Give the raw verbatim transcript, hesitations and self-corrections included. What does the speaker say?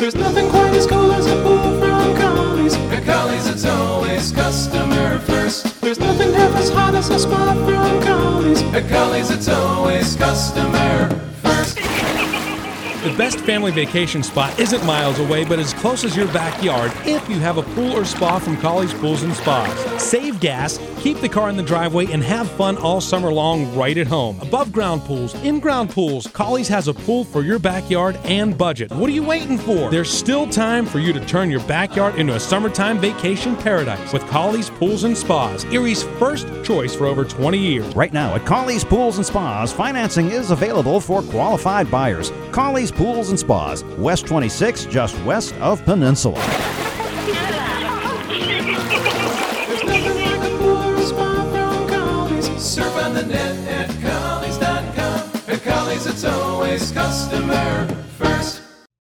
There's nothing quite as cool as a pool from Colley's. At Colley's it's always customer first. There's nothing half as hot as a spa from Colley's. At Colley's it's always customer first. The best family vacation spot isn't miles away, but as close as your backyard if you have a pool or spa from Colley's Pools and Spas. Save gas, keep the car in the driveway, and have fun all summer long right at home. Above ground pools, in-ground pools, Colley's has a pool for your backyard and budget. What are you waiting for? There's still time for you to turn your backyard into a summertime vacation paradise with Colley's Pools and Spas, Erie's first choice for over twenty years. Right now at Colley's Pools and Spas, financing is available for qualified buyers. Colley's Pools and Spas, West twenty-six, just west of Peninsula. There's nothing like a pool or a spa from Colley's. Surf on the net at Colley's dot com. At Colley's it's always customer first.